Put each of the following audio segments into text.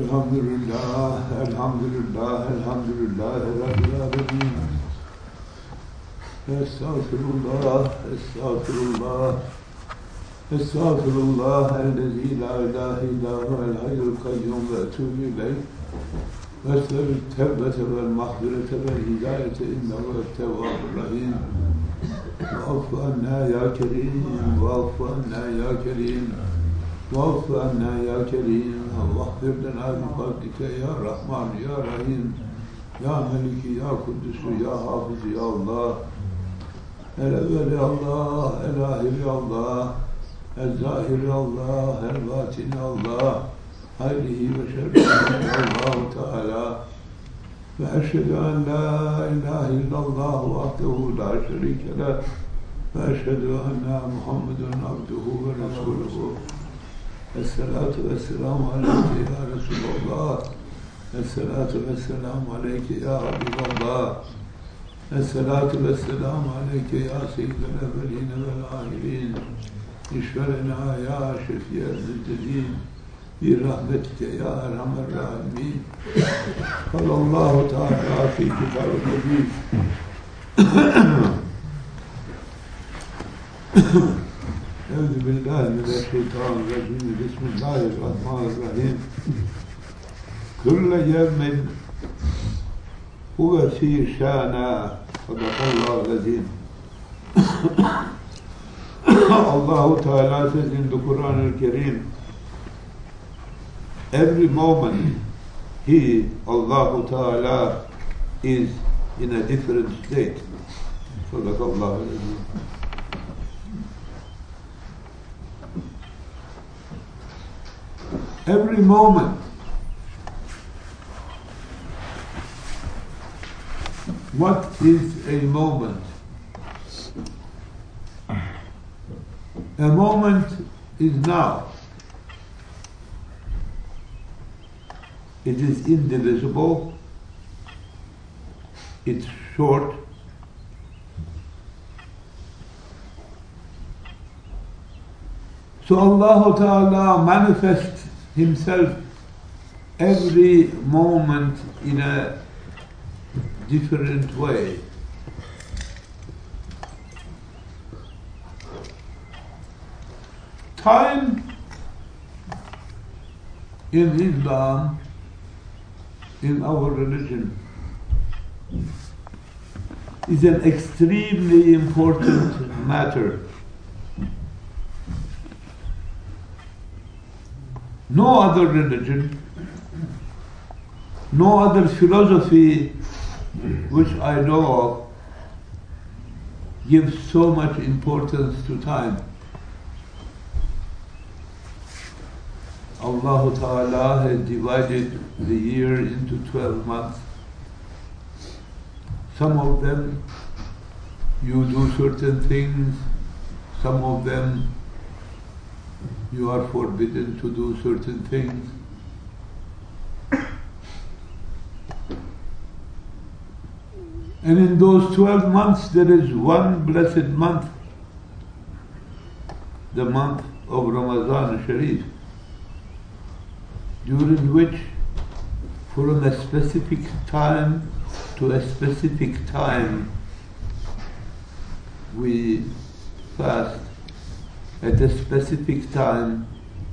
Elhamdülillah, elhamdülillah, elhamdülillah, Rabbil alemin. Estağfirullah, estağfirullah, estağfirullah, ellezî la ilahe illa huvel hayyul kayyum ve etûbü ileyh. Ves'elü tevbete vel mahfirete vel hidayete innehu ettevvâbur rahîm. Va'fu annâ ya kerîm, va'fu annâ ya kerîm. وَاغْفِرْ عَنَّا يَا كَرِيمُ وَاغْفِرْ لَنَا بِفَضْلِكَ يَا رَحْمَنُ يَا رَحِيمُ يَا مَلِكِ يَا قُدُّسُ يَا حافظ يَا اللّٰهِ الْأَوَّلِ يَا اللّٰهِ الْآخِرِ يَا اللّٰهِ الظَّاهِرِ يَا اللّٰهِ الْبَاطِنِ يَا اللّٰهِ خَيْرِهِ وَشَرِّهِ يَا اللّٰهُ تَعَالَى وَأَشْهَدُ أَنْ لَا إِلَٰهَ إِلَّا اللّٰهُ وَحْدَهُ لَا شَرِيكَ لَهُ وَأَشْهَدُ أَنَّ مُحَمَّدًا عَبْدُهُ وَرَسُولُهُ الصلاة والسلام عليك يا رسول الله الصلاة والسلام عليك يا حبيب الله الصلاة والسلام عليك يا سيد الأولين والآخرين اشفع لنا يا شفيع المذنبين برحمتك يا أرحم الراحمين قال الله تعالى في كتاب النبي أعوذ بالله من الشيطان الرجيم بسم الله الرحمن الرحيم كل يوم هو في شأن صدق الله العظيم Allah Ta'ala says in the Quran al-Kareem, every moment He, Allah Ta'ala, is in a different state. صدق الله العظيم. Every moment. What is a moment? A moment is now. It is indivisible. It's short. So Allah Ta'ala manifests Himself every moment in a different way. Time in Islam, in our religion, is an extremely important matter. No other religion, no other philosophy which I know of gives so much importance to time. Allah Ta'ala has divided the year into 12 months. Some of them you do certain things, some of them you are forbidden to do certain things. And in those 12 months there is one blessed month, the month of Ramadan Sharif, during which from a specific time to a specific time we fast. At a specific time,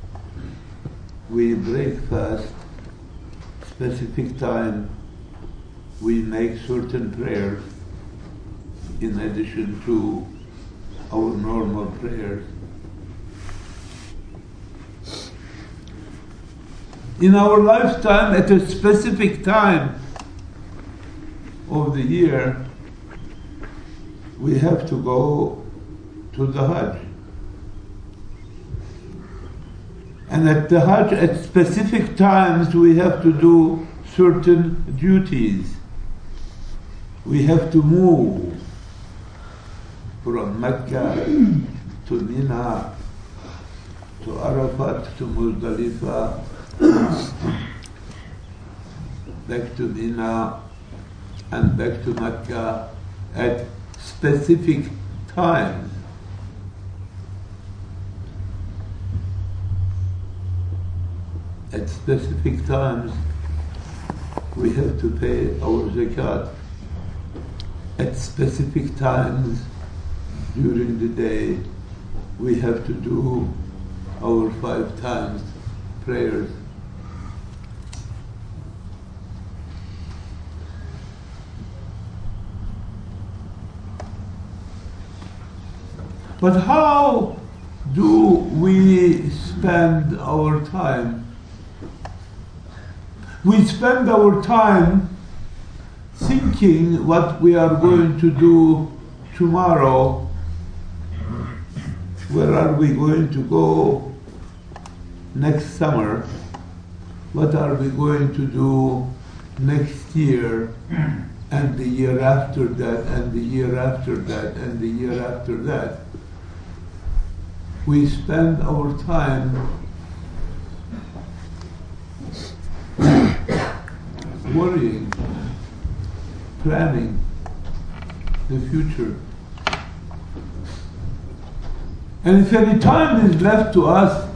we break fast. Specific time, we make certain prayers in addition to our normal prayers. In our lifetime, at a specific time of the year, we have to go to the Hajj. And at the Hajj, at specific times, we have to do certain duties. We have to move from Mecca to Mina, to Arafat, to Muzdalifah, back to Mina, and back to Mecca at specific times. At specific times we have to pay our zakat. At specific times during the day we have to do our 5 times prayers. But how do we spend our time? We spend our time thinking what we are going to do tomorrow. Where are we going to go next summer? What are we going to do next year, and the year after that, and the year after that, and the year after that? We spend our time worrying, planning the future. And if any time is left to us,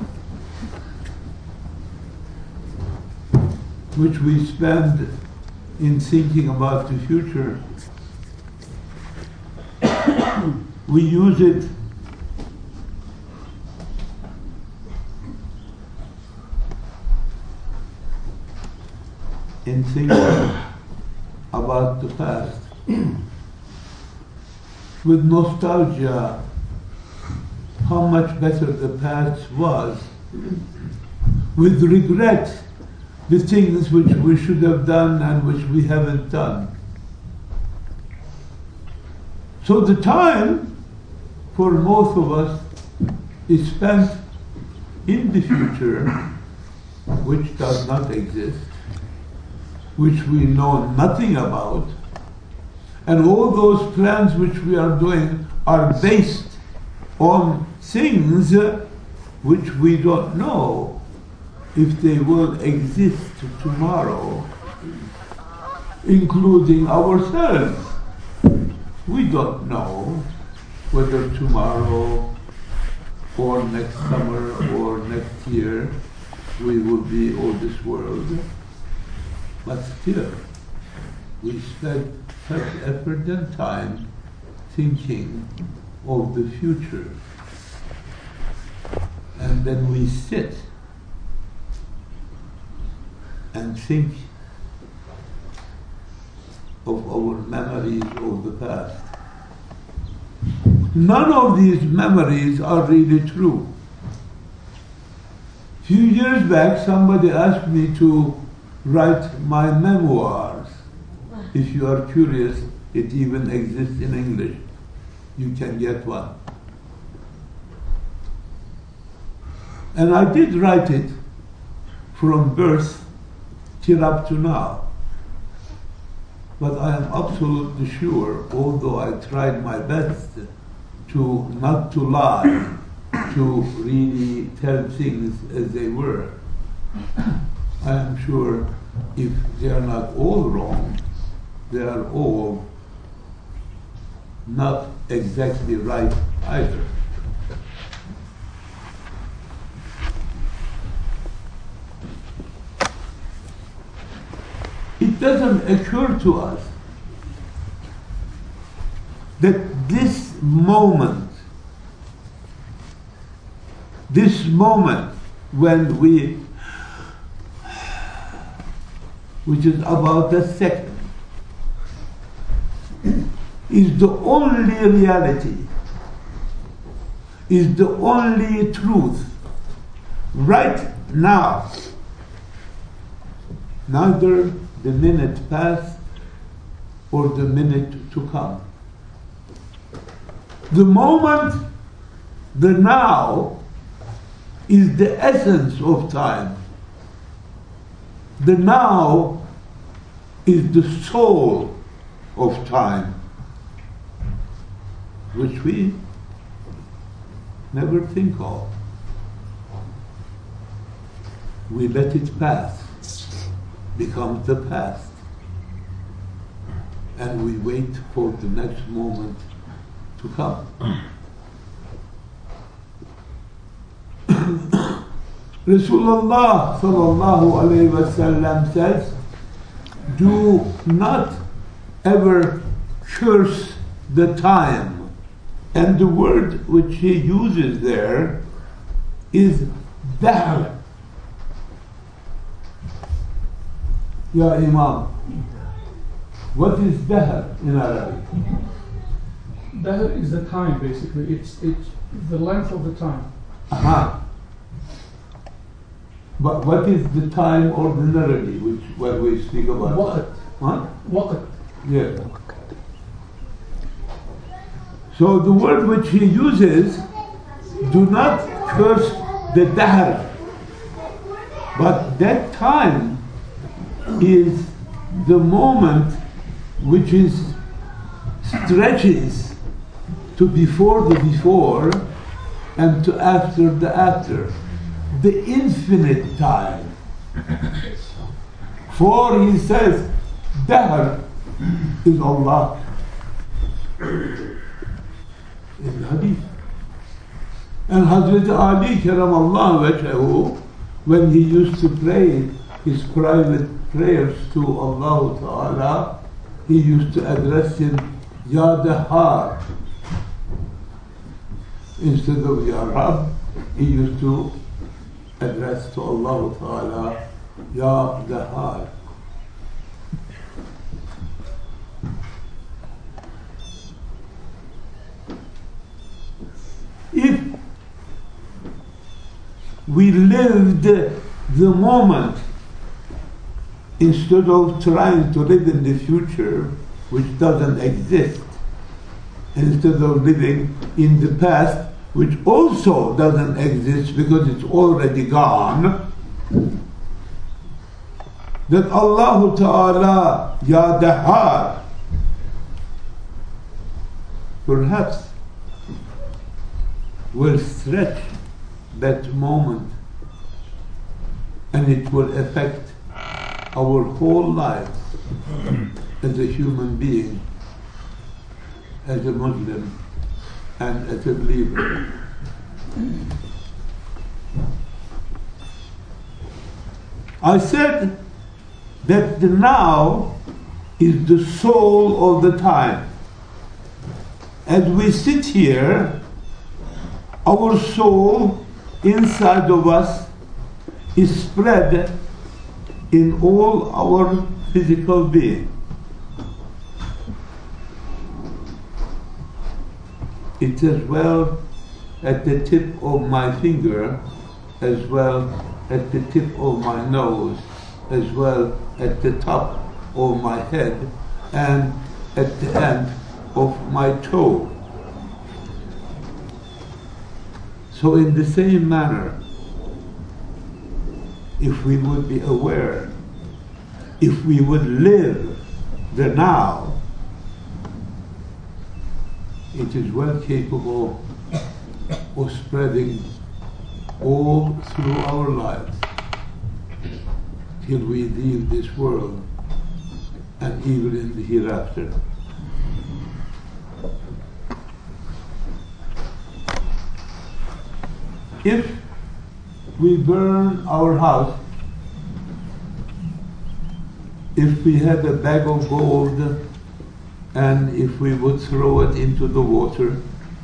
which we spend in thinking about the future, we use it in thinking about the past. With nostalgia, how much better the past was. With regret, the things which we should have done and which we haven't done. So the time for most of us is spent in the future, which does not exist, which we know nothing about, and all those plans which we are doing are based on things which we don't know if they will exist tomorrow, including ourselves. We don't know whether tomorrow or next summer or next year we will be of this world. But still, we spend such effort and time thinking of the future. And then we sit and think of our memories of the past. None of these memories are really true. A few years back, somebody asked me to write my memoirs. If you are curious, it even exists in English. You can get one. And I did write it from birth till up to now. But I am absolutely sure, although I tried my best to not to lie, to really tell things as they were, I am sure if they are not all wrong, they are all not exactly right either. It doesn't occur to us that this moment when we, which is about a second, is the only reality, is the only truth right now. Neither the minute past or the minute to come. The moment, the now, is the essence of time. The now is the soul of time, which we never think of. We let it pass, becomes the past, and we wait for the next moment to come. Rasulullah sallallahu alayhi wasallam says, do not ever curse the time. And the word which he uses there is dahr. Ya Imam, what is dahr in Arabic? Dahr is the time, basically. It's the length of the time. Aha. But what is the time ordinarily, which when we speak about? Waqt. What? Waqt. Yeah. So the word which he uses, do not curse the dahr. But that time is the moment which is stretches to before the before and to after the after. The infinite time. For he says, dahr is Allah. In the hadith. And Hazrat Ali karamallahu wajhahu, when he used to pray his private prayers to Allah Ta'ala, he used to address him, Ya Dahar. Instead of Ya Rab, he used to address to Allah Ta'ala, Ya Dahar. If we lived the moment instead of trying to live in the future, which doesn't exist, instead of living in the past, which also doesn't exist because it's already gone, that Allah Ta'ala, Ya Dahar, perhaps will stretch that moment and it will affect our whole lives as a human being, as a Muslim, and as a believer. I said that the now is the soul of the time. As we sit here, our soul inside of us is spread in all our physical being. It's as well at the tip of my finger, as well at the tip of my nose, as well at the top of my head, and at the end of my toe. So in the same manner, if we would be aware, if we would live the now, it is well capable of spreading all through our lives till we leave this world and even in the hereafter. If we burn our house, if we had a bag of gold and if we would throw it into the water,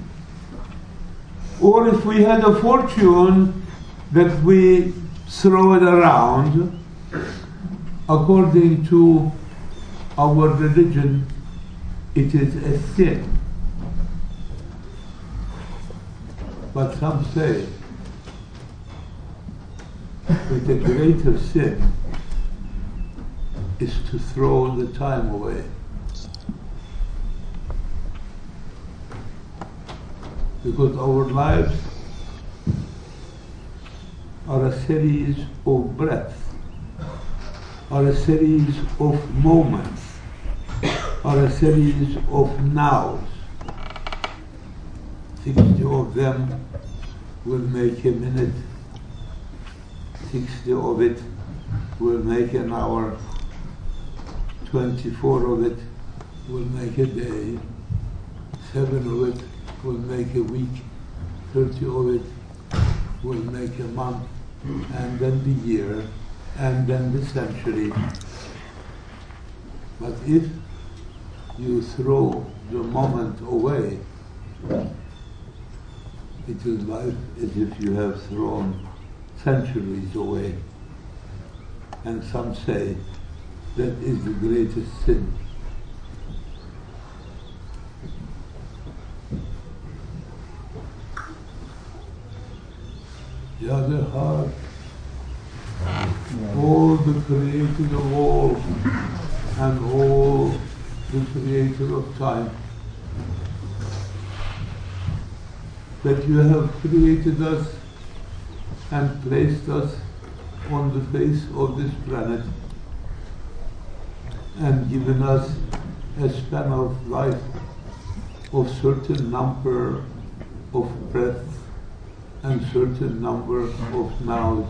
or if we had a fortune that we throw it around, according to our religion, it is a sin. But some say that the greater sin is to throw the time away. Because our lives are a series of breaths, are a series of moments, are a series of nows. 60 of them will make a minute, 60 of it will make an hour, 24 of it will make a day, 7 of it will make a week, 30 of it will make a month, and then the year, and then the century. But if you throw the moment away, it is like as if you have thrown centuries away. And some say that is the greatest sin. The other half, all the creator of all and all the creator of time, that you have created us and placed us on the face of this planet and given us a span of life of certain number of breath and certain number of mouths.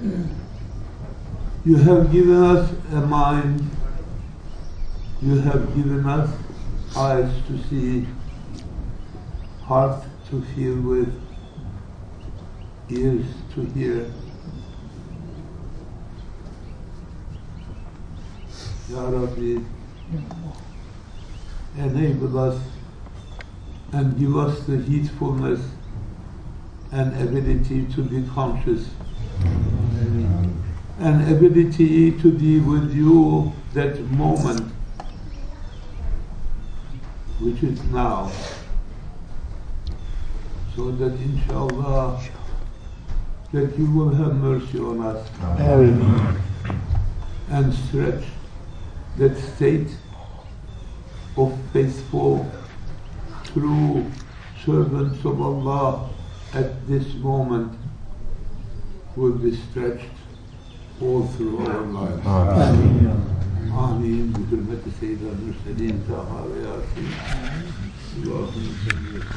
You have given us a mind, you have given us eyes to see, heart to feel with, ears to hear. Ya Rabbi, enable us and give us the heedfulness and ability to be conscious, and ability to be with you that moment, which is now, so that inshallah that you will have mercy on us and stretch that state of faithful, true servants of Allah at this moment will be stretched all through our lives. Ameen. بحرمة سيد المرسلين طه وياسين. اللهم صل